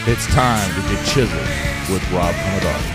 It's time to get chiseled with Rob Commodore.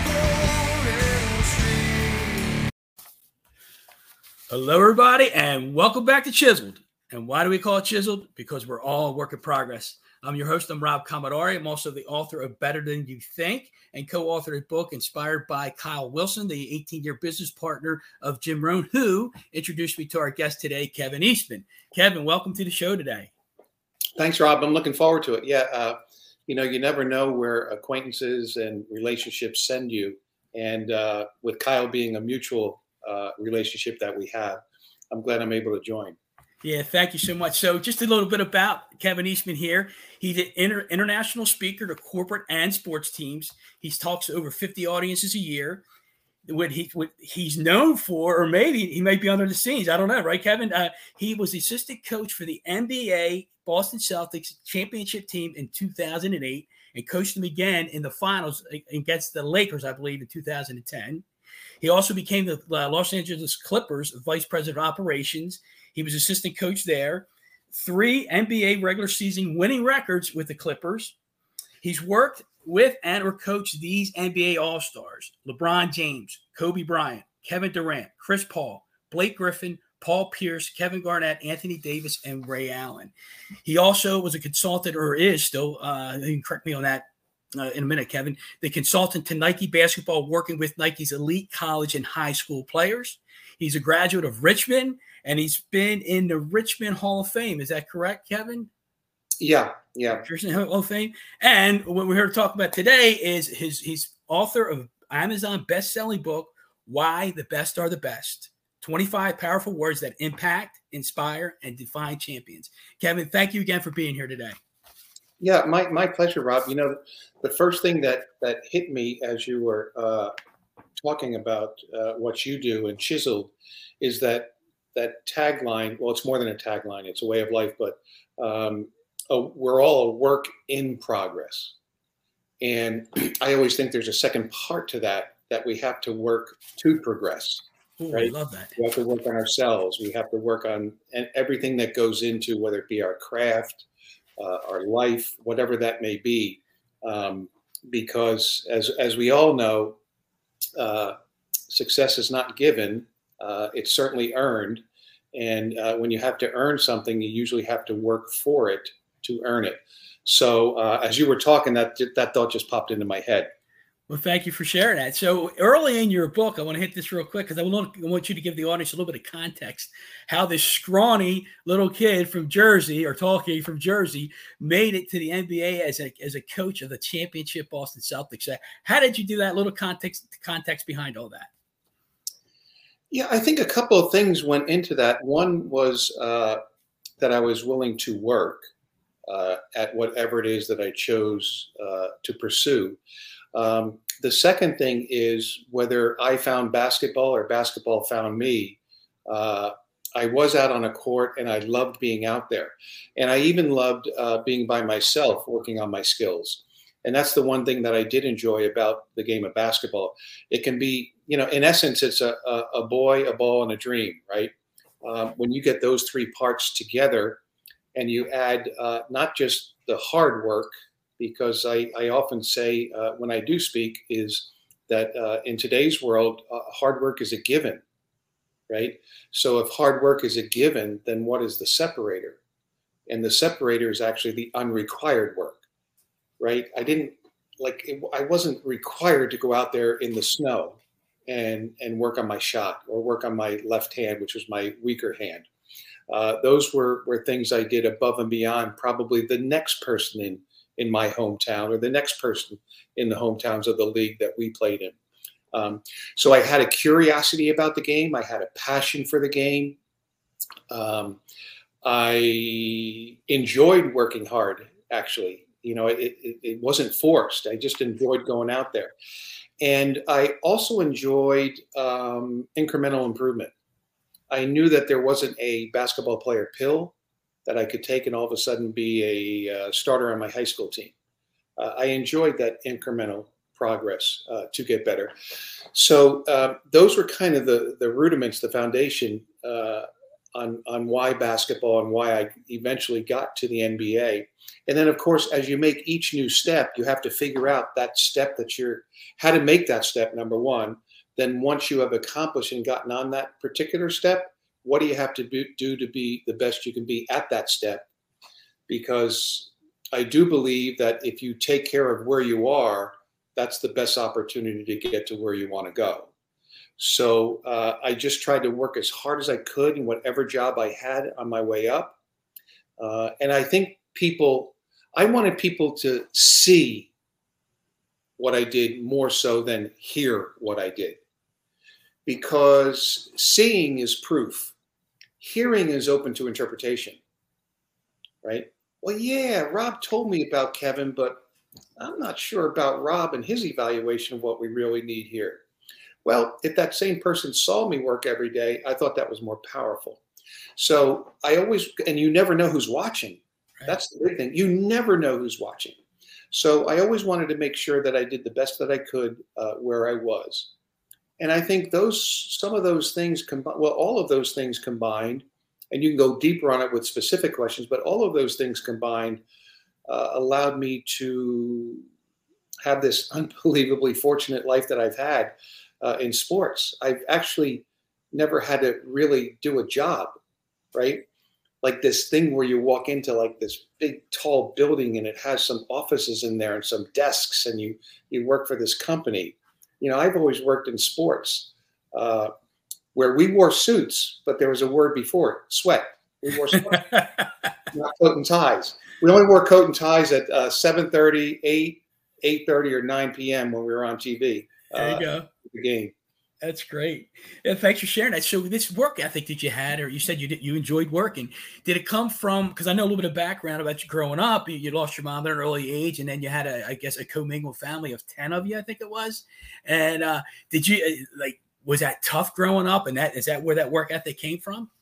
Hello, everybody, and welcome back to Chiseled. And why do we call it Chiseled? Because we're all a work in progress. I'm your host. I'm Rob Commodore. I'm also the author of Better Than You Think and co-authored a book inspired by Kyle Wilson, the 18-year business partner of Jim Rohn, who introduced me to our guest today, Kevin Eastman. Kevin, welcome to the show today. Thanks, Rob. I'm looking forward to it. Yeah, you never know where acquaintances and relationships send you. And with Kyle being a mutual relationship that we have, I'm glad I'm able to join. Yeah, thank you so much. So just a little bit about Kevin Eastman here. He's an international speaker to corporate and sports teams. He talks to over 50 audiences a year. What he's known for, or maybe he might be under the scenes, I don't know, right, Kevin? He was the assistant coach for the NBA Boston Celtics championship team in 2008 and coached them again in the finals against the Lakers, I believe, in 2010. He also became the Los Angeles Clippers vice president of operations. He was assistant coach there. 3 NBA regular season winning records with the Clippers. He's worked with and or coached these NBA All-Stars: LeBron James, Kobe Bryant, Kevin Durant, Chris Paul, Blake Griffin, Paul Pierce, Kevin Garnett, Anthony Davis, and Ray Allen. He also was a consultant, or is still, you can correct me on that in a minute, Kevin, the consultant to Nike Basketball, working with Nike's elite college and high school players. He's a graduate of Richmond, and he's been in the Richmond Hall of Fame. Is that correct, Kevin? Yeah. Richmond Hall of Fame. And what we're here to talk about today is he's author of Amazon best-selling book, Why the Best Are the Best. 25 powerful words that impact, inspire, and define champions. Kevin, thank you again for being here today. Yeah, my pleasure, Rob. The first thing that hit me as you were talking about what you do and Chiseled is that tagline. Well, it's more than a tagline; it's a way of life. But we're all a work in progress, and I always think there's a second part to that we have to work to progress. Ooh, right? I love that. We have to work on ourselves. We have to work on everything that goes into, whether it be our craft, our life, whatever that may be, because as we all know, success is not given; it's certainly earned. And when you have to earn something, you usually have to work for it to earn it. So as you were talking, that thought just popped into my head. Well, thank you for sharing that. So early in your book, I want to hit this real quick because I want you to give the audience a little bit of context how this scrawny little kid from Jersey, or tall kid from Jersey, made it to the NBA as a coach of the championship Boston Celtics. How did you do that? Little context behind all that. Yeah, I think a couple of things went into that. One was that I was willing to work at whatever it is that I chose to pursue. The second thing is whether I found basketball or basketball found me. I was out on a court and I loved being out there. And I even loved being by myself, working on my skills. And that's the one thing that I did enjoy about the game of basketball. It can be, in essence, it's a boy, a ball, and a dream, right? When you get those 3 parts together and you add not just the hard work, because I often say when I do speak is that in today's world, hard work is a given, right? So if hard work is a given, then what is the separator? And the separator is actually the unrequired work, right? I wasn't required to go out there in the snow and work on my shot or work on my left hand, which was my weaker hand. Those were things I did above and beyond probably the next person in my hometown or the next person in the hometowns of the league that we played in. So I had a curiosity about the game. I had a passion for the game. I enjoyed working hard, actually. It wasn't forced. I just enjoyed going out there. And I also enjoyed incremental improvement. I knew that there wasn't a basketball player pill that I could take and all of a sudden be a starter on my high school team. I enjoyed that incremental progress to get better. So those were kind of the rudiments, the foundation on why basketball and why I eventually got to the NBA. And then, of course, as you make each new step, you have to figure out that step how to make that step, number one. Then once you have accomplished and gotten on that particular step, what do you have to do to be the best you can be at that step? Because I do believe that if you take care of where you are, that's the best opportunity to get to where you want to go. So I just tried to work as hard as I could in whatever job I had on my way up. And I think I wanted people to see what I did more so than hear what I did. Because seeing is proof. Hearing is open to interpretation, right? Well, yeah, Rob told me about Kevin, but I'm not sure about Rob and his evaluation of what we really need here. Well, if that same person saw me work every day, I thought that was more powerful. So and you never know who's watching. Right. That's the big thing. You never know who's watching. So I always wanted to make sure that I did the best that I could where I was. And I think some of those things, all of those things combined, and you can go deeper on it with specific questions, but all of those things combined allowed me to have this unbelievably fortunate life that I've had in sports. I've actually never had to really do a job, right? Like this thing where you walk into like this big, tall building and it has some offices in there and some desks and you work for this company. I've always worked in sports where we wore suits, but there was a word before it, sweat. We wore sweat, not coat and ties. We only wore coat and ties at 7:30, 8, 8:30, or 9 p.m. when we were on TV. There you go. The game. That's great. Yeah, thanks for sharing that. So this work ethic that you had, or you said you enjoyed working, did it come from, because I know a little bit of background about you growing up, you lost your mom at an early age, and then you had a commingled family of 10 of you, I think it was. And did you, was that tough growing up? And is that where that work ethic came from?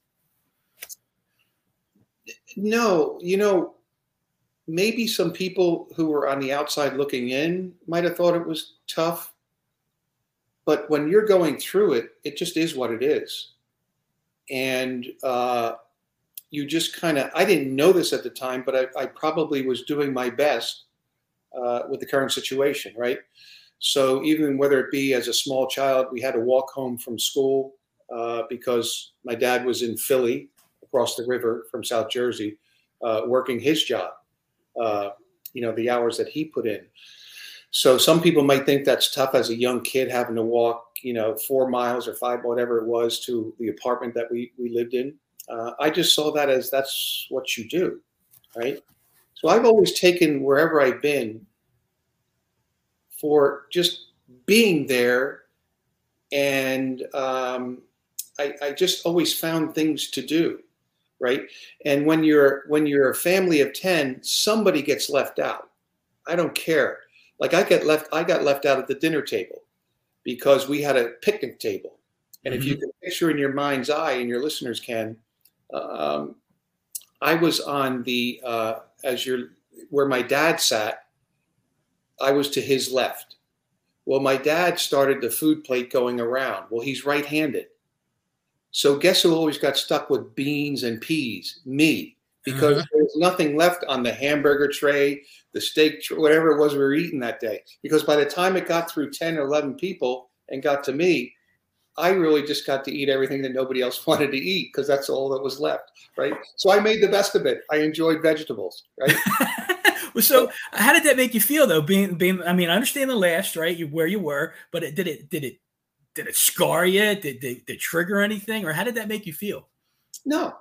No, maybe some people who were on the outside looking in might have thought it was tough. But when you're going through it, it just is what it is. And you just I didn't know this at the time, but I probably was doing my best with the current situation, right? So even whether it be as a small child, we had to walk home from school because my dad was in Philly, across the river from South Jersey, working his job, the hours that he put in. So some people might think that's tough as a young kid having to walk, 4 miles or 5, whatever it was, to the apartment that we lived in. I just saw that as that's what you do, right? So I've always taken wherever I've been for just being there, and I just always found things to do, right? And when you're a family of 10, somebody gets left out. I don't care. Like I got left out at the dinner table because we had a picnic table. And if you can picture in your mind's eye, and your listeners can, I was on the, where my dad sat, I was to his left. Well, my dad started the food plate going around. Well, he's right-handed. So guess who always got stuck with beans and peas? Me. Because there was nothing left on the hamburger tray, the steak, whatever it was we were eating that day. Because by the time it got through 10 or 11 people and got to me, I really just got to eat everything that nobody else wanted to eat because that's all that was left, right? So I made the best of it. I enjoyed vegetables, right? Well, so how did that make you feel though? Being, I mean, I understand the last, right? Where you were, but did it scar you? Did it trigger anything, or how did that make you feel? No,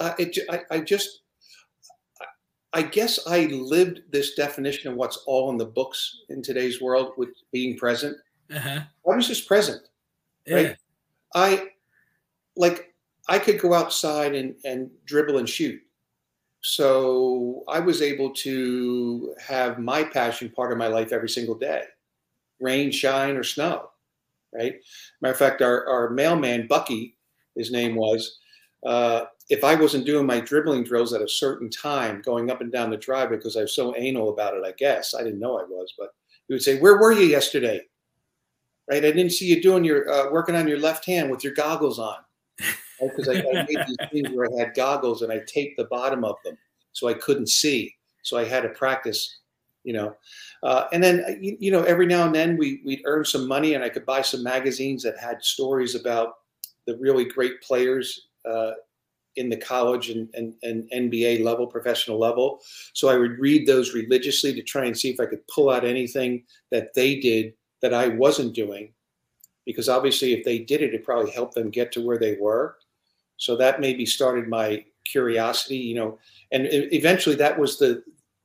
I guess I lived this definition of what's all in the books in today's world with being present. I was just present, right? Yeah. I could go outside and dribble and shoot. So I was able to have my passion part of my life every single day, rain, shine, or snow, right? Matter of fact, our mailman, Bucky, his name was, if I wasn't doing my dribbling drills at a certain time, going up and down the driveway, because I was so anal about it, I guess. I didn't know I was, but he would say, "Where were you yesterday?" Right? I didn't see you doing your working on your left hand with your goggles on. Because I made these things where I had goggles and I taped the bottom of them so I couldn't see. So I had to practice, and then, every now and then we'd earn some money and I could buy some magazines that had stories about the really great players in the college and NBA level, professional level. So I would read those religiously to try and see if I could pull out anything that they did that I wasn't doing. Because obviously if they did it, it probably helped them get to where they were. So that maybe started my curiosity, and eventually that was the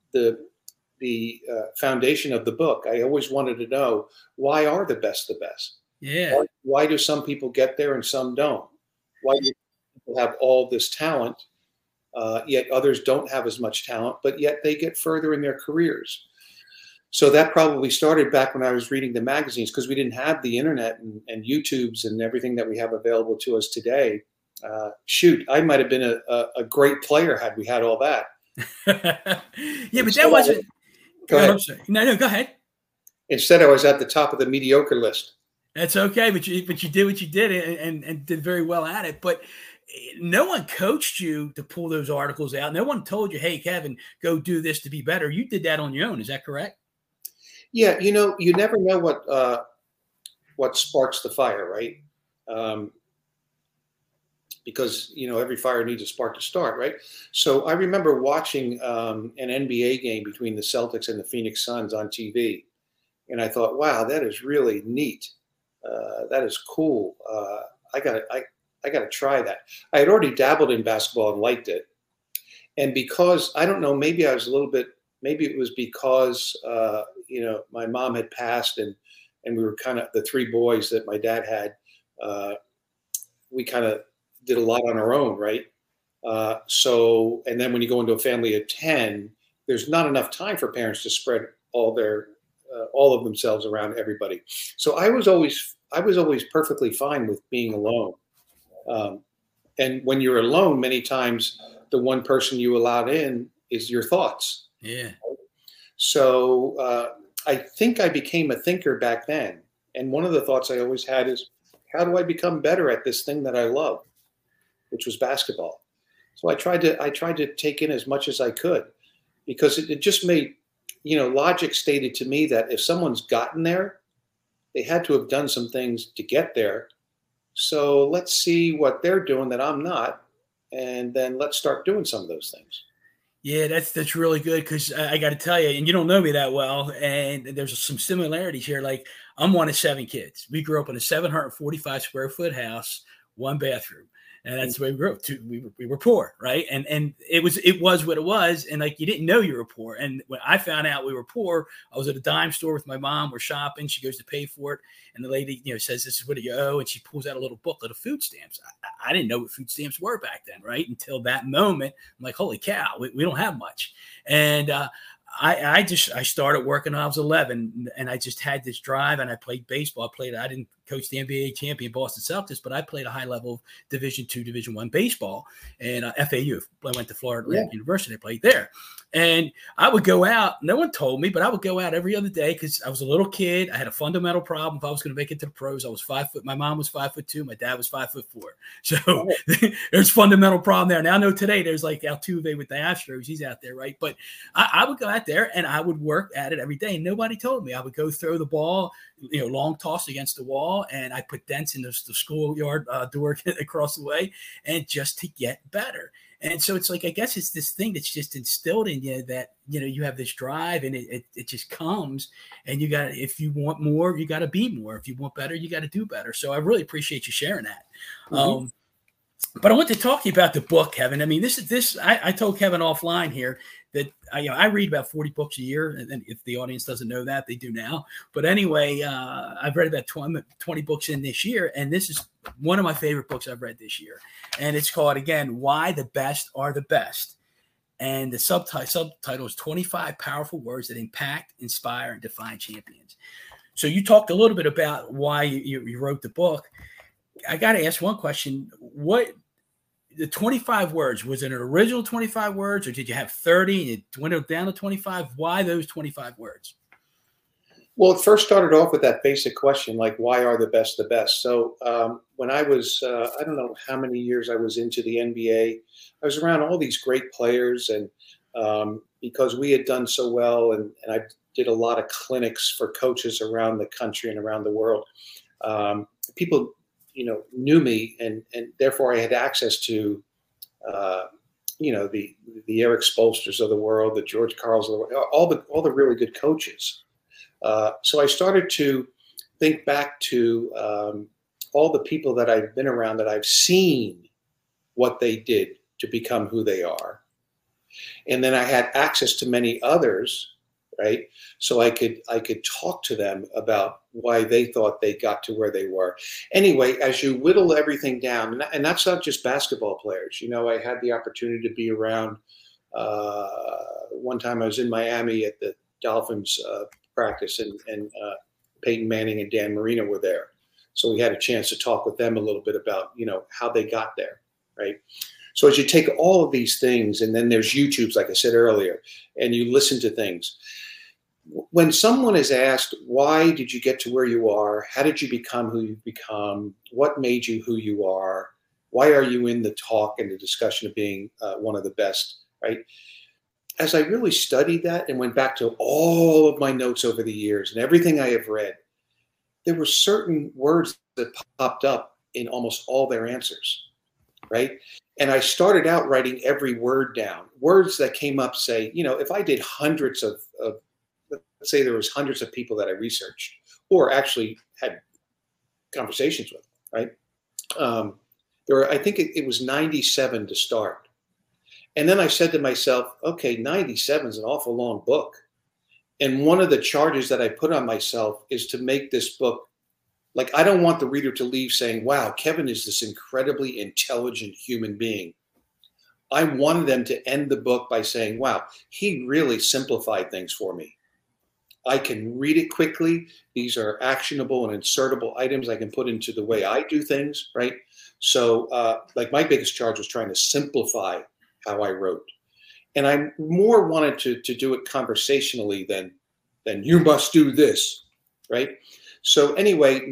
foundation of the book. I always wanted to know, why are the best the best? Yeah. Why do some people get there and some don't? Why do people have all this talent, yet others don't have as much talent, but yet they get further in their careers? So that probably started back when I was reading the magazines, because we didn't have the internet and YouTubes and everything that we have available to us today. I might have been a great player had we had all that. Yeah, but that wasn't. Go ahead. No, go ahead. Instead, I was at the top of the mediocre list. That's okay, but you did what you did and did very well at it. But no one coached you to pull those articles out. No one told you, hey, Kevin, go do this to be better. You did that on your own. Is that correct? Yeah, you never know what sparks the fire, right? Because every fire needs a spark to start, right? So I remember watching an NBA game between the Celtics and the Phoenix Suns on TV, and I thought, wow, that is really neat. That is cool. I gotta try that. I had already dabbled in basketball and liked it, and because I don't know, maybe I was a little bit. Maybe it was because my mom had passed, and we were kind of the three boys that my dad had. We kind of did a lot on our own, right? And then when you go into a family of 10, there's not enough time for parents to spread all of themselves around everybody. So I was always perfectly fine with being alone. And when you're alone, many times the one person you allowed in is your thoughts. Yeah. So I think I became a thinker back then. And one of the thoughts I always had is, how do I become better at this thing that I love, which was basketball? So I tried to take in as much as I could, because it just made, logic stated to me that if someone's gotten there, they had to have done some things to get there. So let's see what they're doing that I'm not, and then let's start doing some of those things. Yeah, that's really good, because I got to tell you, and you don't know me that well, and there's some similarities here. Like, I'm one of 7 kids. We grew up in a 745 square foot house, 1 bathroom, and that's the way we grew up. We were poor, right? And it was what it was, and like, you didn't know you were poor. And when I found out we were poor, I was at a dime store with my mom. We're shopping. She goes to pay for it, and the lady, says, "This is what you owe," and she pulls out a little booklet of food stamps. I didn't know what food stamps were back then, right? Until that moment, I'm like, holy cow, we don't have much. And I started working when I was 11, and I just had this drive, and I played baseball. I didn't coach the NBA champion Boston Celtics, but I played a high level Division II, Division I baseball, and FAU. I went to Florida Atlantic University. I played there, and I would go out. No one told me, but I would go out every other day because I was a little kid. I had a fundamental problem. If I was going to make it to the pros, I was 5 foot. My mom was 5'2". My dad was 5'4". So there's fundamental problem there. Now I know today there's like Altuve with the Astros. He's out there, right? But I would go out there and I would work at it every day. And nobody told me. I would go throw the ball, long toss against the wall, and I put dents in the schoolyard door across the way, and just to get better. And so it's like, I guess it's this thing that's just instilled in you that, you have this drive, and it just comes, and if you want more, you got to be more. If you want better, you got to do better. So I really appreciate you sharing that. Mm-hmm. But I want to talk to you about the book, Kevin. I mean, I told Kevin offline here that I read about 40 books a year, and if the audience doesn't know that, they do now. But anyway, I've read about 20 books in this year, and this is one of my favorite books I've read this year. And it's called, again, Why the Best Are the Best. And the subtitle is 25 Powerful Words That Impact, Inspire, and Define Champions. So you talked a little bit about why you wrote the book. I got to ask one question. The 25 words, was it an original 25 words, or did you have 30 and it dwindled down to 25? Why those 25 words? Well, it first started off with that basic question, like, why are the best the best? So when I was, I don't know how many years I was into the NBA, I was around all these great players. And because we had done so well, and I did a lot of clinics for coaches around the country and around the world, people, knew me, and therefore I had access to, the Eric Spoelsters of the world, the George Karls of the world, all the really good coaches. So I started to think back to all the people that I've been around, that I've seen what they did to become who they are. And then I had access to many others, right? So I could talk to them about why they thought they got to where they were. Anyway, as you whittle everything down, and that's not just basketball players. I had the opportunity to be around. One time I was in Miami at the Dolphins practice, and Peyton Manning and Dan Marino were there. So we had a chance to talk with them a little bit about, how they got there, right? So as you take all of these things, and then there's YouTube's, like I said earlier, and you listen to things. When someone is asked, why did you get to where you are? How did you become who you've become? What made you who you are? Why are you in the talk and the discussion of being one of the best, right? As I really studied that and went back to all of my notes over the years and everything I have read, there were certain words that popped up in almost all their answers, right? And I started out writing every word down, words that came up, say, if I did hundreds of let's say there was hundreds of people that I researched or actually had conversations with, right? There were, I think it was 97 to start. And then I said to myself, okay, 97 is an awful long book. And one of the charges that I put on myself is to make this book, like, I don't want the reader to leave saying, wow, Kevin is this incredibly intelligent human being. I wanted them to end the book by saying, wow, he really simplified things for me. I can read it quickly. These are actionable and insertable items I can put into the way I do things, right? So like my biggest charge was trying to simplify how I wrote. And I more wanted to do it conversationally than you must do this, right? So anyway,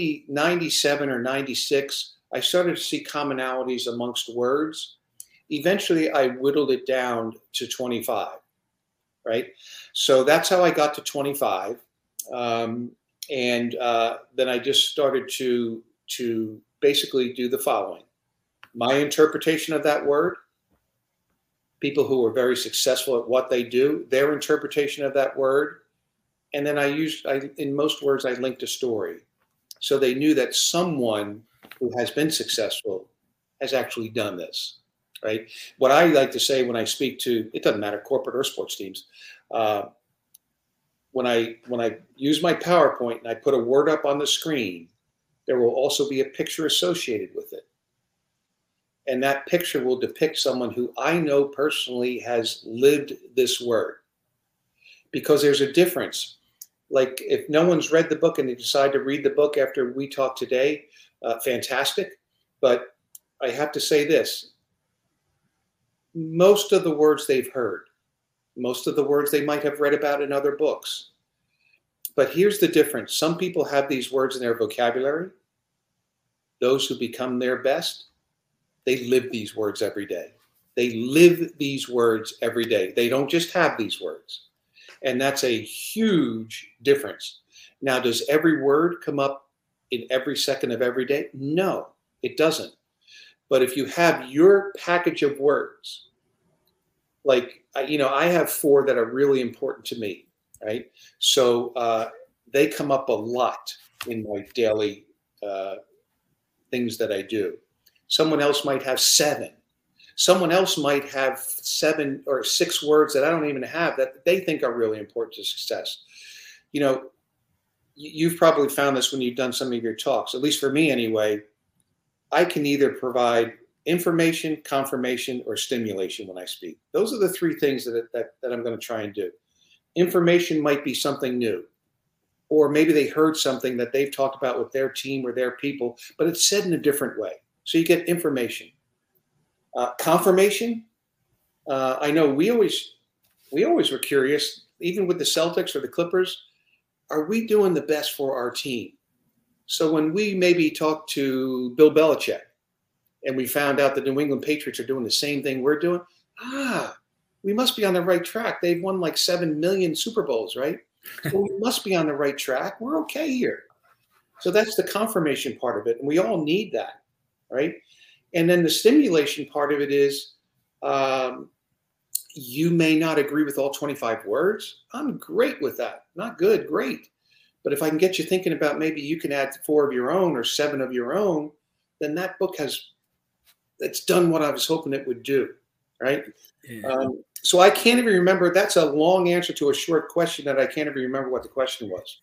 97 or 96, I started to see commonalities amongst words. Eventually, I whittled it down to 25, right? So that's how I got to 25. And then I just started to basically do the following. My interpretation of that word, people who are very successful at what they do, their interpretation of that word. And then in most words, I linked a story. So they knew that someone who has been successful has actually done this, right? What I like to say when I speak to, it doesn't matter, corporate or sports teams, when I use my PowerPoint and I put a word up on the screen, there will also be a picture associated with it. And that picture will depict someone who I know personally has lived this word. Because there's a difference. Like, if no one's read the book and they decide to read the book after we talk today, fantastic. But I have to say this. Most of the words they've heard, most of the words they might have read about in other books. But here's the difference. Some people have these words in their vocabulary. Those who become their best, they live these words every day. They live these words every day. They don't just have these words. And that's a huge difference. Now, does every word come up in every second of every day? No, it doesn't. But if you have your package of words, like, I have 4 that are really important to me, right? So they come up a lot in my daily things that I do. Someone else might have 7. Someone else might have 7 or 6 words that I don't even have that they think are really important to success. You've probably found this when you've done some of your talks, at least for me anyway. I can either provide information, confirmation, or stimulation when I speak. Those are the 3 things that I'm going to try and do. Information might be something new, or maybe they heard something that they've talked about with their team or their people, but it's said in a different way. So you get information. Confirmation. I know we always were curious, even with the Celtics or the Clippers. are we doing the best for our team? So when we maybe talked to Bill Belichick and we found out the New England Patriots are doing the same thing we're doing, we must be on the right track. They've won like 7 million Super Bowls, right? So we must be on the right track. We're okay here. So that's the confirmation part of it. And we all need that, right? And then the stimulation part of it is you may not agree with all 25 words. I'm great with that. Not good, great. But if I can get you thinking about maybe you can add 4 of your own or 7 of your own, then that book it's done what I was hoping it would do, right? Yeah. So I can't even remember. That's a long answer to a short question that I can't even remember what the question was.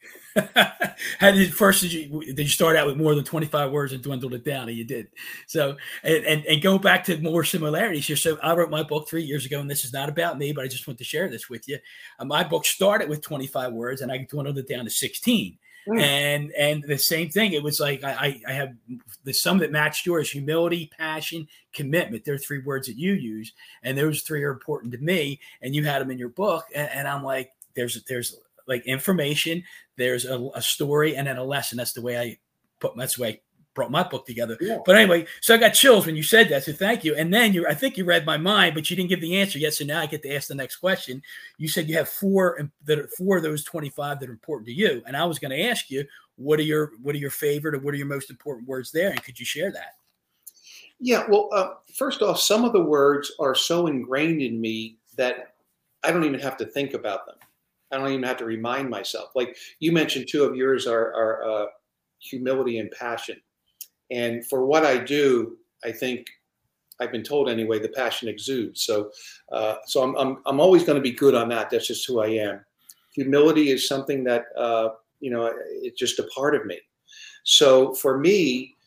Did you start out with more than 25 words and dwindled it down? And you did. So, and go back to more similarities here. So I wrote my book 3 years ago, and this is not about me, but I just want to share this with you. My book started with 25 words and I dwindled it down to 16. And the same thing. It was like I have the sum that matched yours: humility, passion, commitment. There are 3 words that you use, and those 3 are important to me. And you had them in your book, and I'm like, there's like information, there's a story, and then a lesson. That's the way I brought my book together. Yeah. But anyway, so I got chills when you said that. So thank you. And then I think you read my mind, but you didn't give the answer yet. So now I get to ask the next question. You said you have 4 of those 25 that are important to you. And I was going to ask you, what are your favorite or what are your most important words there? And could you share that? Yeah. Well, first off, some of the words are so ingrained in me that I don't even have to think about them. I don't even have to remind myself. Like you mentioned, 2 of yours are humility and passion. And for what I do, I think I've been told anyway, the passion exudes. So I'm always going to be good on that. That's just who I am. Humility is something that, it's just a part of me. So for me,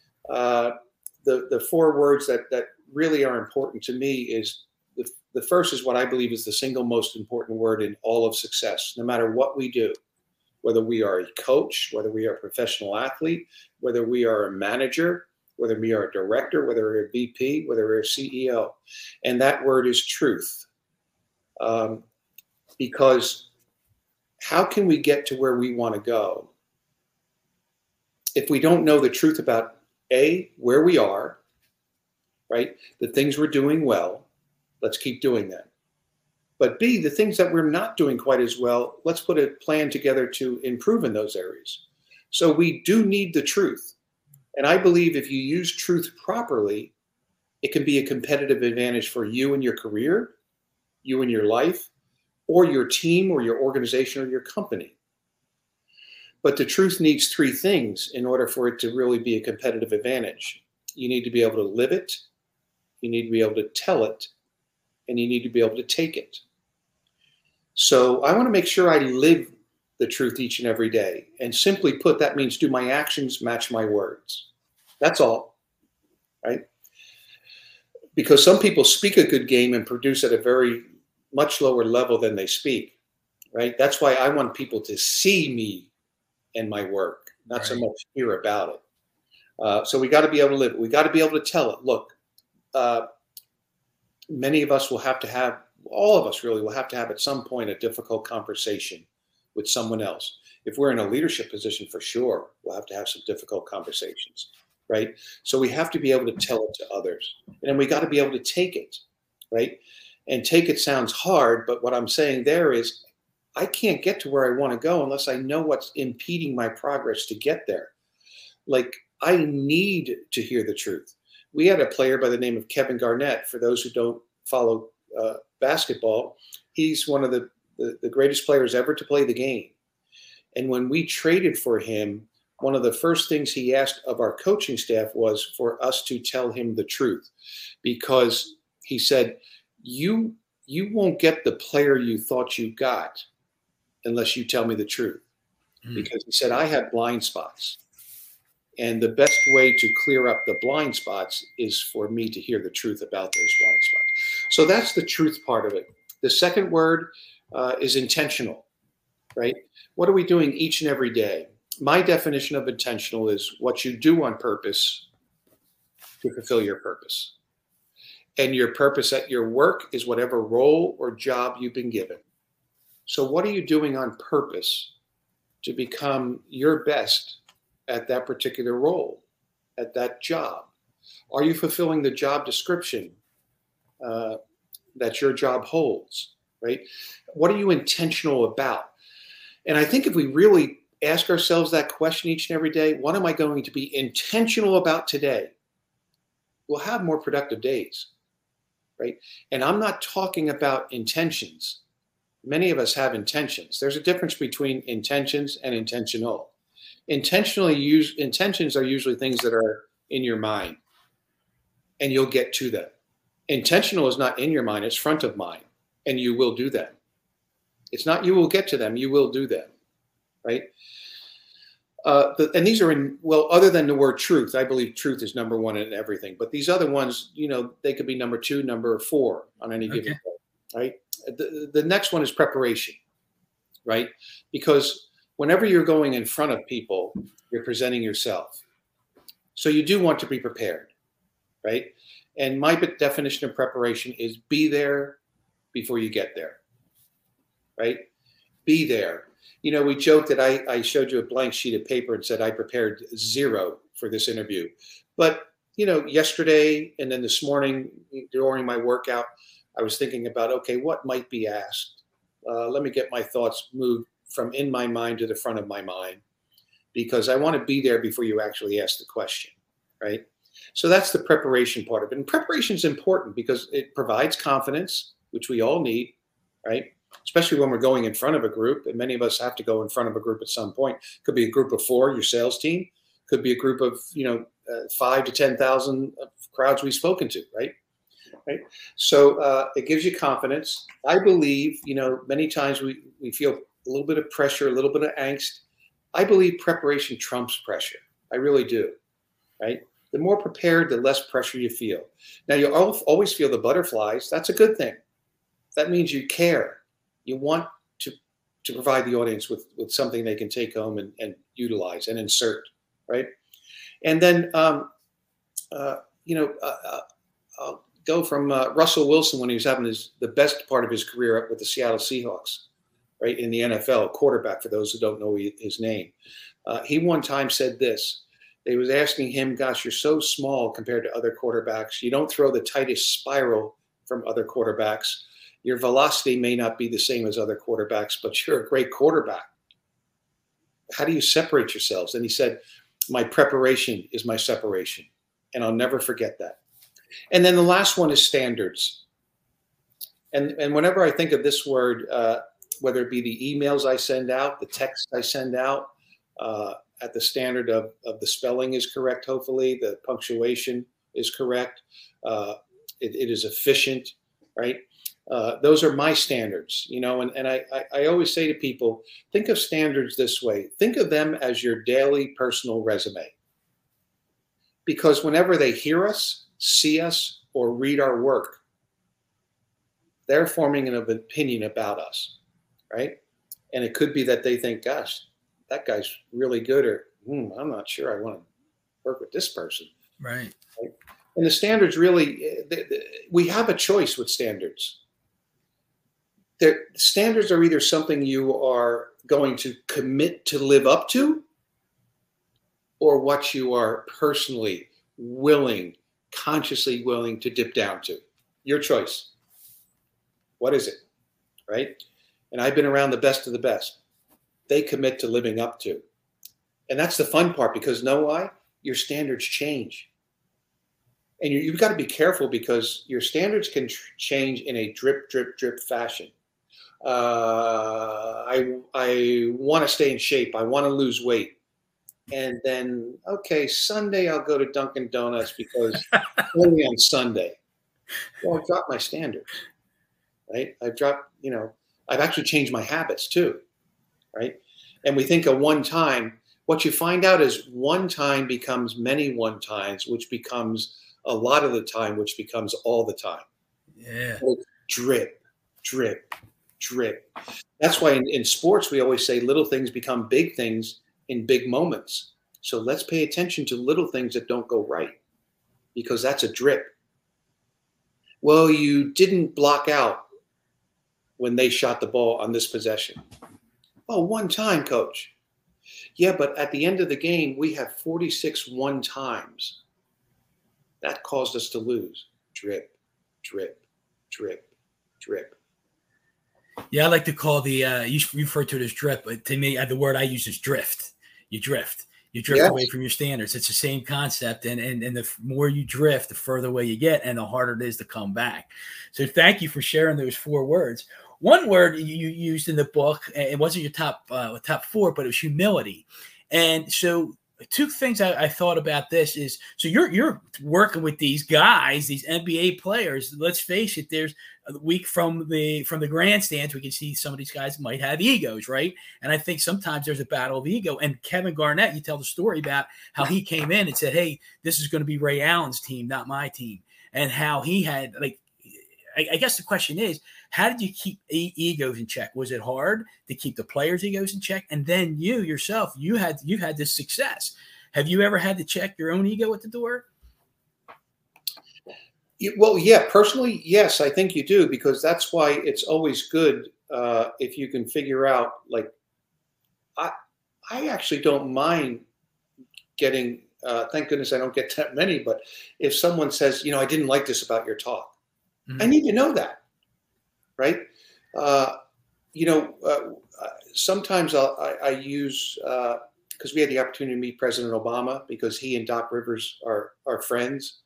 the 4 words that really are important to me is the first is what I believe is the single most important word in all of success, no matter what we do. Whether we are a coach, whether we are a professional athlete, whether we are a manager, whether we are a director, whether we're a VP, whether we're a CEO. And that word is truth. Because how can we get to where we want to go if we don't know the truth about A, where we are, right? The things we're doing well, let's keep doing that. But B, the things that we're not doing quite as well, let's put a plan together to improve in those areas. So we do need the truth. And I believe if you use truth properly, it can be a competitive advantage for you in your career, you in your life, or your team or your organization or your company. But the truth needs 3 things in order for it to really be a competitive advantage. You need to be able to live it, you need to be able to tell it, and you need to be able to take it. So I want to make sure I live the truth each and every day. And simply put, that means do my actions match my words? That's all, right? Because some people speak a good game and produce at a very much lower level than they speak, right? That's why I want people to see me and my work, not so much hear about it. So we got to be able to live it. We got to be able to tell it. Look, many of us will have to have, all of us really will have to have at some point a difficult conversation with someone else. If we're in a leadership position, for sure, we'll have to have some difficult conversations, right? So we have to be able to tell it to others. And then we got to be able to take it, right? And take it sounds hard, but what I'm saying there is I can't get to where I want to go unless I know what's impeding my progress to get there. Like, I need to hear the truth. We had a player by the name of Kevin Garnett. For those who don't follow basketball, he's one of the greatest players ever to play the game. And when we traded for him, one of the first things he asked of our coaching staff was for us to tell him the truth, because he said, you won't get the player you thought you got unless you tell me the truth. Because he said, I have blind spots. And the best way to clear up the blind spots is for me to hear the truth about those blind spots. So that's the truth part of it. The second word is intentional, right? What are we doing each and every day? My definition of intentional is what you do on purpose to fulfill your purpose. And your purpose at your work is whatever role or job you've been given. So what are you doing on purpose to become your best at that particular role, at that job? Are you fulfilling the job description that your job holds, right? What are you intentional about? And I think if we really ask ourselves that question each and every day, what am I going to be intentional about today? We'll have more productive days, right? And I'm not talking about intentions. Many of us have intentions. There's a difference between intentions and intentional. Intentions are usually things that are in your mind, and you'll get to them. Intentional is not in your mind, it's front of mind, and you will do them. It's not you will get to them, you will do them, right? And these are other than the word truth, I believe truth is number one in everything. But these other ones, they could be number 2, number 4 on any given day, right? The next one is preparation, right? Because whenever you're going in front of people, you're presenting yourself. So you do want to be prepared, right? And my definition of preparation is be there before you get there, right? Be there. We joked that I showed you a blank sheet of paper and said I prepared 0 for this interview. But, yesterday and then this morning during my workout, I was thinking about, okay, what might be asked? Let me get my thoughts moved from in my mind to the front of my mind, because I want to be there before you actually ask the question, right? So that's the preparation part of it. And preparation is important because it provides confidence, which we all need, right? Especially when we're going in front of a group, and many of us have to go in front of a group at some point. Could be a group of 4, your sales team. Could be a group of 5 to 10,000 crowds we've spoken to, right? So it gives you confidence. I believe many times we feel a little bit of pressure, a little bit of angst. I believe preparation trumps pressure. I really do, right? The more prepared, the less pressure you feel. Now you'll always feel the butterflies. That's a good thing. That means you care. You want to provide the audience with something they can take home and utilize and insert, right? And then, I'll go from Russell Wilson when he was having the best part of his career with the Seattle Seahawks, right, in the NFL, quarterback, for those who don't know his name. He one time said this. They was asking him, gosh, you're so small compared to other quarterbacks. You don't throw the tightest spiral from other quarterbacks. Your velocity may not be the same as other quarterbacks, but you're a great quarterback. How do you separate yourselves? And he said, my preparation is my separation. And I'll never forget that. And then the last one is standards. And whenever I think of this word, whether it be the emails I send out, the text I send out, at the standard of the spelling is correct, hopefully, the punctuation is correct, it is efficient, right? Those are my standards, and I always say to people, think of standards this way. Think of them as your daily personal resume. Because whenever they hear us, see us, or read our work, they're forming an opinion about us, right? And it could be that they think, gosh, that guy's really good, or I'm not sure I want to work with this person. Right. And the standards really, we have a choice with standards. Standards are either something you are going to commit to live up to, or what you are personally consciously willing to dip down to. Your choice. What is it? Right? And I've been around the best of the best. They commit to living up to. And that's the fun part, because know why? Your standards change. And you've got to be careful, because your standards can change in a drip, drip, drip fashion. I want to stay in shape. I want to lose weight. And then, okay, Sunday I'll go to Dunkin' Donuts because only on Sunday. Well, I've dropped my standards, right? I've actually changed my habits too, right? And we think of one time. What you find out is one time becomes many one times, which becomes a lot of the time, which becomes all the time. Yeah. Drip, drip, drip. That's why in sports, we always say little things become big things in big moments. So let's pay attention to little things that don't go right, because that's a drip. Well, you didn't block out when they shot the ball on this possession. Oh, one time, coach. Yeah, but at the end of the game, we have 46 one times. That caused us to lose. Drip, drip, drip, drip. Yeah, I like to call the you refer to it as drip, but to me, the word I use is drift. You drift. You drift Yes. away from your standards. It's the same concept, and the more you drift, the further away you get, and the harder it is to come back. So, thank you for sharing those 4 words. One word you used in the book, it wasn't your top 4, but it was humility. And so, 2 things I thought about this is, so you're working with these guys, these NBA players. Let's face it, there's a week from the grandstands, we can see some of these guys might have egos, right? And I think sometimes there's a battle of ego. And Kevin Garnett, you tell the story about how he came in and said, "Hey, this is going to be Ray Allen's team, not my team," and how he had I guess the question is, how did you keep egos in check? Was it hard to keep the players' egos in check? And then you yourself, you had this success. Have you ever had to check your own ego at the door? Well, yeah, personally, yes, I think you do, because that's why it's always good if you can figure out, like, I actually don't mind getting, thank goodness I don't get that many, but if someone says, I didn't like this about your talk, I need to know that, right? Sometimes I use, because we had the opportunity to meet President Obama, because he and Doc Rivers are friends.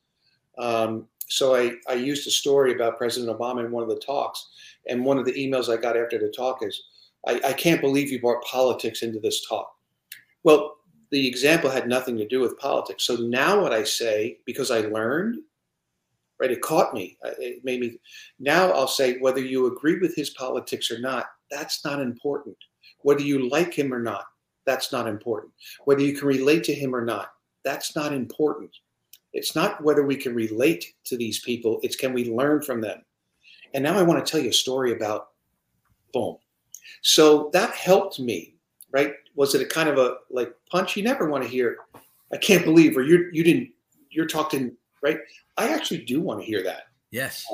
So I used a story about President Obama in one of the talks. And one of the emails I got after the talk is, I can't believe you brought politics into this talk. Well, the example had nothing to do with politics. So now what I say, because I learned, right, it caught me. It made me. Now I'll say, whether you agree with his politics or not, that's not important. Whether you like him or not, that's not important. Whether you can relate to him or not, that's not important. It's not whether we can relate to these people. It's, can we learn from them? And now I want to tell you a story about boom. So that helped me, right? Was it a kind of a punch? You never want to hear, I can't believe, or you're talking, right? I actually do want to hear that. Yes.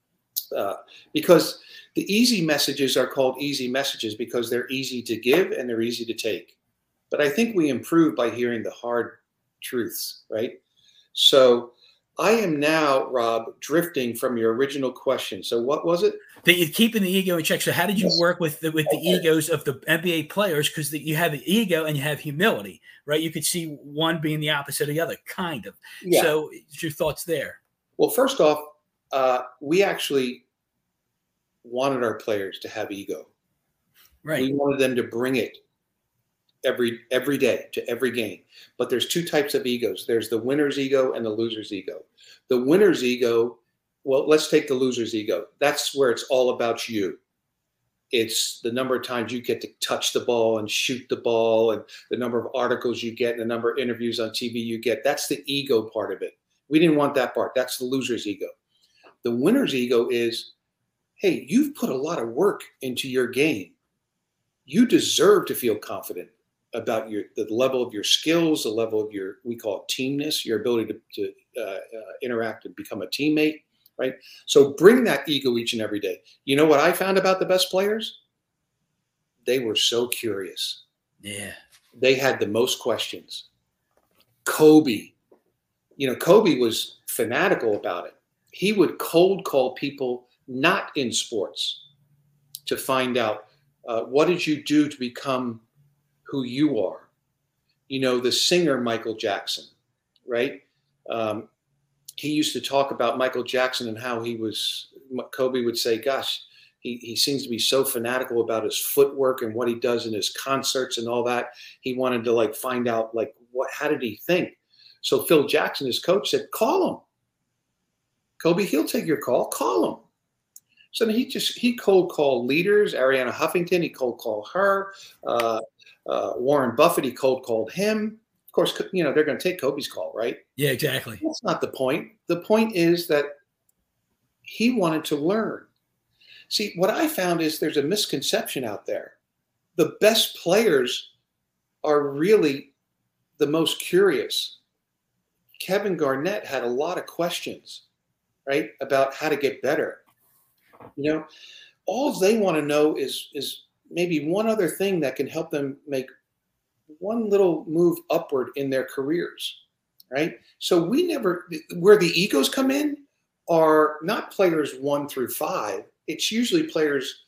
Because the easy messages are called easy messages because they're easy to give and they're easy to take. But I think we improve by hearing the hard truths, right? So I am now, Rob, drifting from your original question. So what was it? That you're keeping the ego in check. So how did you work with the egos of the NBA players? Because you have the ego and you have humility, right? You could see one being the opposite of the other, kind of. Yeah. So your thoughts there? Well, first off, we actually wanted our players to have ego. Right. We wanted them to bring it every day to every game. But there's 2 types of egos. There's the winner's ego and the loser's ego. The winner's ego, well, let's take the loser's ego. That's where it's all about you. It's the number of times you get to touch the ball and shoot the ball, and the number of articles you get and the number of interviews on TV you get. That's the ego part of it. We didn't want that part. That's the loser's ego. The winner's ego is, hey, you've put a lot of work into your game. You deserve to feel confident about the level of your skills, the level of your, we call it teamness, your ability to interact and become a teammate, right? So bring that ego each and every day. You know what I found about the best players? They were so curious. Yeah. They had the most questions. Kobe, Kobe was fanatical about it. He would cold call people not in sports to find out, what did you do to become who you are? The singer Michael Jackson, right? He used to talk about Michael Jackson and how Kobe would say, gosh, he seems to be so fanatical about his footwork and what he does in his concerts and all that. He wanted to find out how did he think? So Phil Jackson, his coach, said, call him. Kobe, he'll take your call. Call him. So then he cold called leaders, Arianna Huffington, he cold called her, Warren Buffett, he cold called him. Of course, they're going to take Kobe's call, right? Yeah, exactly. That's not the point. The point is that he wanted to learn. See, what I found is there's a misconception out there. The best players are really the most curious. Kevin Garnett had a lot of questions, right, about how to get better. All they want to know is maybe one other thing that can help them make one little move upward in their careers, right? So where the egos come in are not players 1 through 5. It's usually players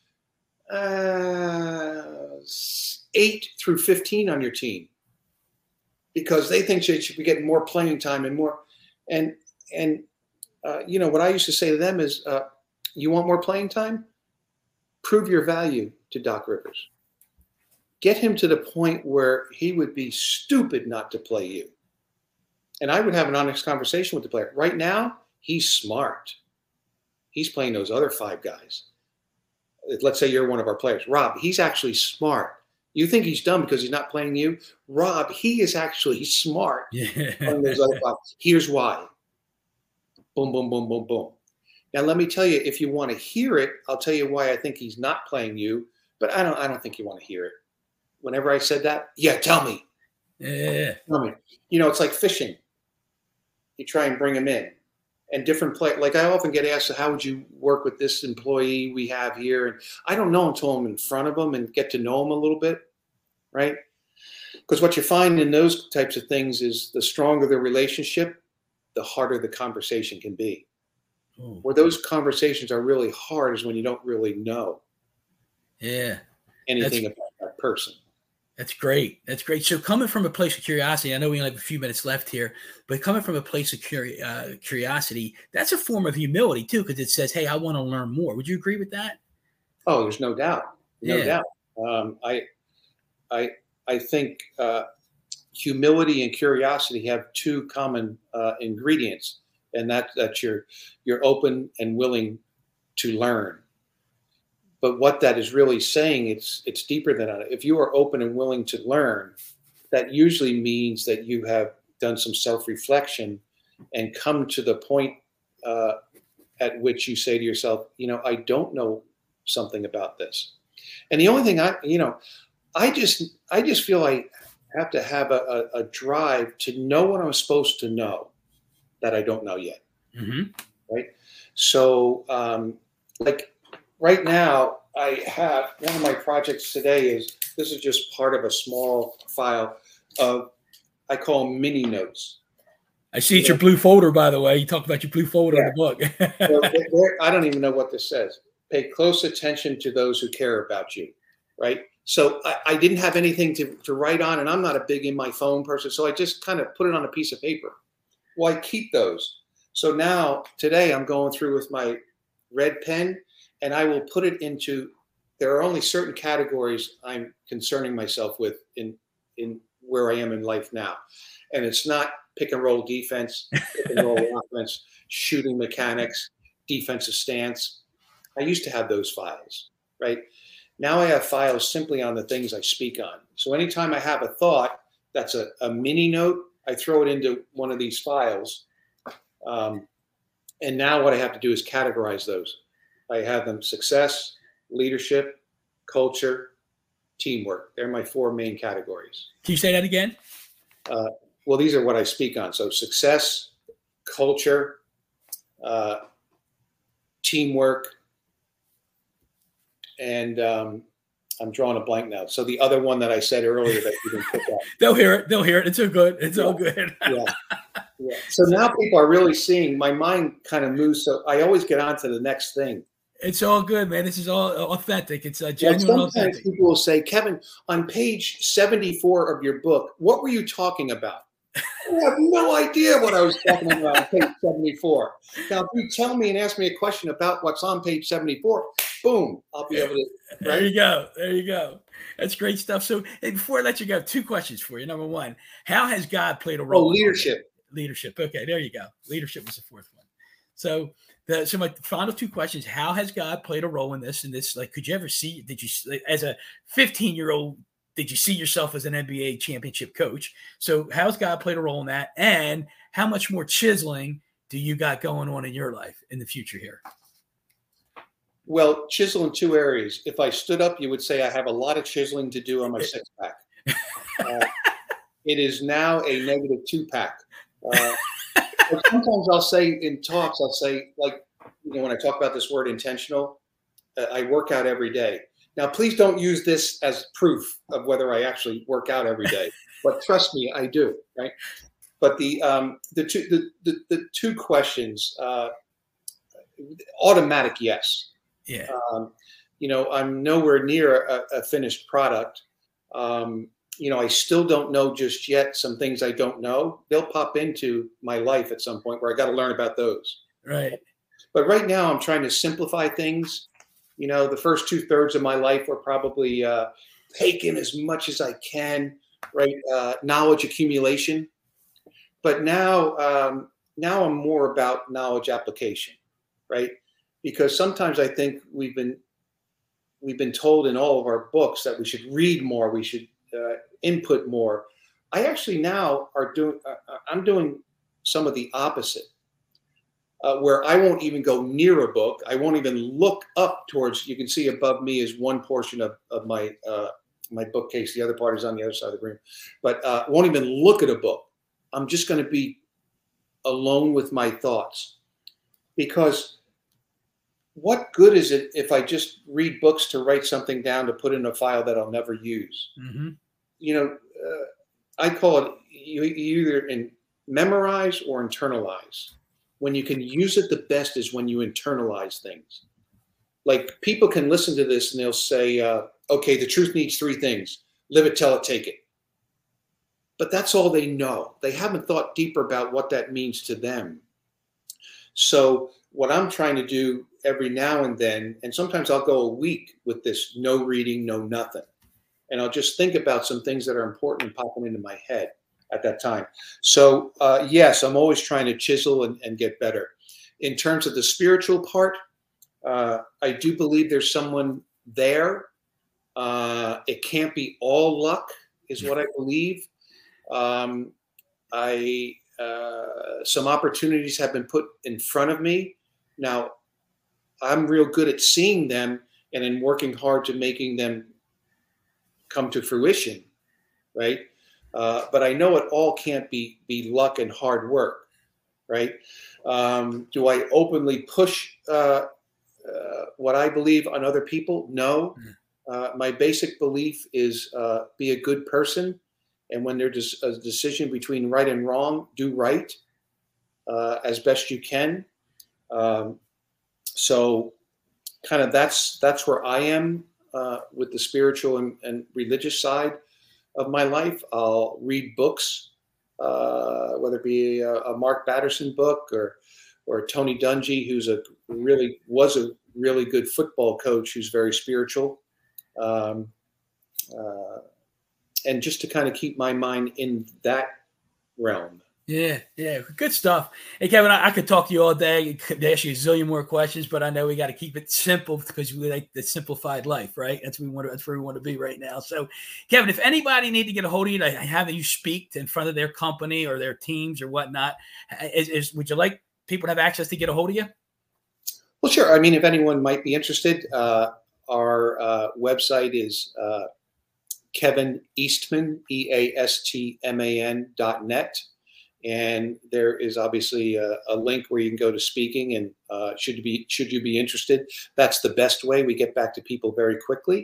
8 through 15 on your team, because they think they should be getting more playing time and more. And what I used to say to them is, you want more playing time? Prove your value to Doc Rivers. Get him to the point where he would be stupid not to play you. And I would have an honest conversation with the player. Right now, he's smart. He's playing those other 5 guys. Let's say you're one of our players. Rob, he's actually smart. You think he's dumb because he's not playing you? Rob, he's smart. Yeah. Playing those other 5. Here's why. Boom, boom, boom, boom, boom. Now, let me tell you, if you want to hear it, I'll tell you why I think he's not playing you, but I don't think you want to hear it. Whenever I said that, yeah, tell me. Yeah. Tell me. It's like fishing. You try and bring him in. And different like I often get asked, how would you work with this employee we have here? And I don't know until I'm in front of them and get to know them a little bit, right? Because what you find in those types of things is the stronger the relationship, the harder the conversation can be. Where those conversations are really hard is when you don't really know anything about that person. That's great. That's great. So coming from a place of curiosity, I know we only have a few minutes left here, but coming from a place of curiosity, that's a form of humility too, because it says, hey, I want to learn more. Would you agree with that? Oh, there's no doubt. No doubt. I think humility and curiosity have 2 common ingredients, and that you're open and willing to learn. But what that is really saying, it's deeper than that. If you are open and willing to learn, that usually means that you have done some self-reflection and come to the point at which you say to yourself, I don't know something about this. And the only thing I just feel I have to have a drive to know what I'm supposed to know that I don't know yet. Mm-hmm. Right. So right now, I have one of my projects today this is just part of a small file of, I call them mini notes. I see it's your blue folder, by the way. You talk about your blue folder in the book. I don't even know what this says. Pay close attention to those who care about you, right? So I didn't have anything to write on, and I'm not a big in my phone person, so I just kind of put it on a piece of paper. Well, I keep those. So now, today, I'm going through with my red pen, and I will put it into, there are only certain categories I'm concerning myself with in where I am in life now. And it's not pick and roll defense, pick and roll offense, shooting mechanics, defensive stance. I used to have those files, right? Now I have files simply on the things I speak on. So anytime I have a thought, that's a mini note, I throw it into one of these files. And now what I have to do is categorize those. I have them: success, leadership, culture, teamwork. They're my 4 main categories. Can you say that again? Well, these are what I speak on. So success, culture, teamwork, and I'm drawing a blank now. So the other one that I said earlier that you didn't pick up. They'll hear it. They'll hear it. It's all good. It's all good. Yeah. So now people are really seeing my mind kind of moves. So I always get on to the next thing. It's all good, man. This is all authentic. It's genuine, authentic. People will say, Kevin, on page 74 of your book, what were you talking about? I have no idea what I was talking about on page 74. Now, if you tell me and ask me a question about what's on page 74, boom, I'll be able to. Right? There you go. There you go. That's great stuff. So before I let you go, 2 questions for you. Number 1, how has God played a role? Oh, leadership. Leadership. Okay, there you go. Leadership was the 4th one. So my final 2 questions: how has God played a role in this? And this, like, could you ever see? Did you, as a 15-year-old, did you see yourself as an NBA championship coach? So how's God played a role in that? And how much more chiseling do you got going on in your life in the future here? Well, chisel in 2 areas. If I stood up, you would say I have a lot of chiseling to do on my 6-pack. It is now a negative 2-pack. Sometimes I'll say in talks, like, when I talk about this word intentional, I work out every day. Now, please don't use this as proof of whether I actually work out every day, but trust me, I do, right? But the two questions, automatic yes. Yeah. I'm nowhere near a finished product. I still don't know just yet some things I don't know. They'll pop into my life at some point where I got to learn about those. Right. But right now I'm trying to simplify things. The first 2/3 of my life were probably taking as much as I can, right? Knowledge accumulation. But now I'm more about knowledge application, right? Because sometimes I think we've been told in all of our books that we should read more, we should input more. I actually now I'm doing some of the opposite, where I won't even go near a book. I won't even look up towards. You can see above me is one portion of my my bookcase. The other part is on the other side of the room, but won't even look at a book. I'm just going to be alone with my thoughts, because what good is it if I just read books to write something down to put in a file that I'll never use? Mm-hmm. I call it you either memorize or internalize. When you can use it the best is when you internalize things. Like, people can listen to this and they'll say, okay, the truth needs 3 things: live it, tell it, take it. But that's all they know. They haven't thought deeper about what that means to them. So what I'm trying to do every now and then, and sometimes I'll go a week with this no reading, no nothing. And I'll just think about some things that are important and popping into my head at that time. So yes, I'm always trying to chisel and get better. In terms of the spiritual part, I do believe there's someone there. It can't be all luck, is what I believe. Some opportunities have been put in front of me. Now, I'm real good at seeing them and in working hard to making them come to fruition, right? But I know it all can't be luck and hard work, right? Do I openly push what I believe on other people? No. My basic belief is be a good person. And when there's a decision between right and wrong, do right as best you can. So kind of that's where I am with the spiritual and religious side of my life. I'll read books, whether it be a Mark Batterson book or Tony Dungy, who's was a really good football coach who's very spiritual. And just to kind of keep my mind in that realm. Yeah, good stuff. Hey, Kevin, I could talk to you all day. Could ask you a zillion more questions, but I know we got to keep it simple because we like the simplified life, right? That's where we want to be right now. So, Kevin, if anybody need to get a hold of you to have you speak in front of their company or their teams or whatnot, would you like people to have access to get a hold of you? Well, sure. I mean, if anyone might be interested, our website is Kevin Eastman, EASTMAN.net. And there is obviously a link where you can go to speaking. And should you be interested, that's the best way. We get back to people very quickly.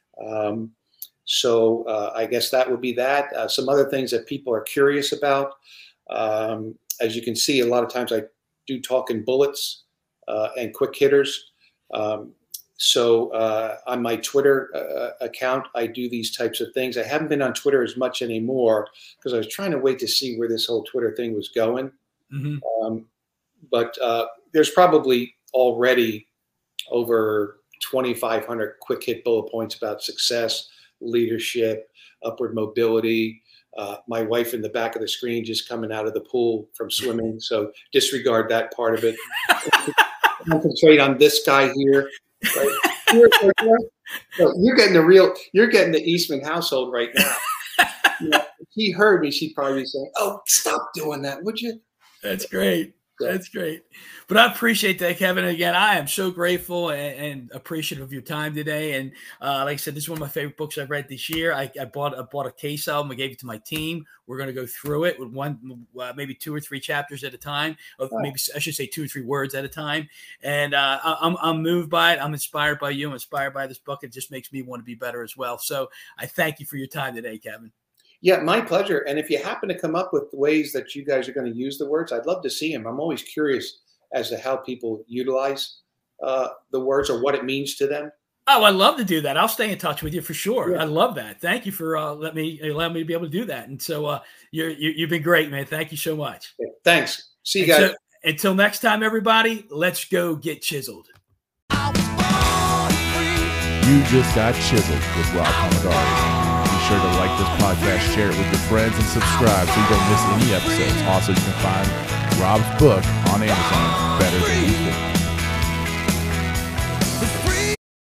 So I guess that would be that. Some other things that people are curious about. As you can see, a lot of times I do talk in bullets and quick hitters. So on my Twitter account, I do these types of things. I haven't been on Twitter as much anymore because I was trying to wait to see where this whole Twitter thing was going. Mm-hmm. But there's probably already over 2,500 quick hit bullet points about success, leadership, upward mobility. My wife in the back of the screen just coming out of the pool from swimming. So disregard that part of it. Concentrate on this guy here. Right. You're getting the Eastman household right now. If he heard me, she'd probably be saying, "Oh, stop doing that, would you?" That's great. So. That's great. But I appreciate that, Kevin. Again, I am so grateful and appreciative of your time today. And like I said, this is one of my favorite books I've read this year. I bought a case of them. I gave it to my team. We're going to go through it with maybe 2 or 3 chapters at a time. Maybe I should say 2 or 3 words at a time. And I'm moved by it. I'm inspired by you. I'm inspired by this book. It just makes me want to be better as well. So I thank you for your time today, Kevin. Yeah, my pleasure. And if you happen to come up with ways that you guys are going to use the words, I'd love to see them. I'm always curious as to how people utilize the words or what it means to them. Oh, I'd love to do that. I'll stay in touch with you for sure. Yeah. I love that. Thank you for allowing me to be able to do that. And so you've been great, man. Thank you so much. Yeah, thanks. See you guys. So, until next time, everybody, let's go get chiseled. You just got chiseled with Rob Palmodari. Be sure to like this podcast, share it with your friends, and subscribe so you don't miss any episodes. Also, you can find Rob's book on Amazon, Better Than You Think.